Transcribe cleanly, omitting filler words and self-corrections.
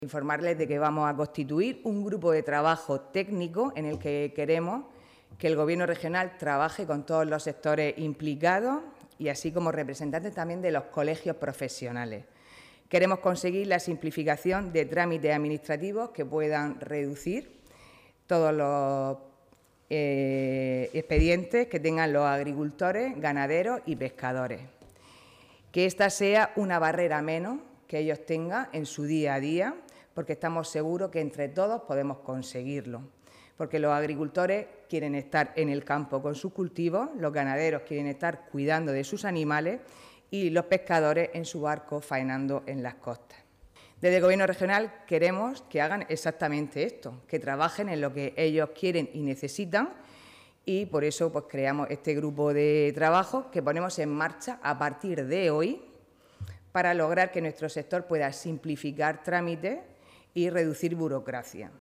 Informarles de que vamos a constituir un grupo de trabajo técnico en el que queremos que el Gobierno regional trabaje con todos los sectores implicados y así como representantes también de los colegios profesionales. Queremos conseguir la simplificación de trámites administrativos que puedan reducir todos los expedientes que tengan los agricultores, ganaderos y pescadores. Que esta sea una barrera menos que ellos tengan en su día a día, porque estamos seguros que entre todos podemos conseguirlo. Porque los agricultores quieren estar en el campo con sus cultivos, los ganaderos quieren estar cuidando de sus animales y los pescadores en su barco faenando en las costas. Desde el Gobierno regional queremos que hagan exactamente esto, que trabajen en lo que ellos quieren y necesitan y por eso pues, creamos este grupo de trabajo que ponemos en marcha a partir de hoy para lograr que nuestro sector pueda simplificar trámites y reducir burocracia.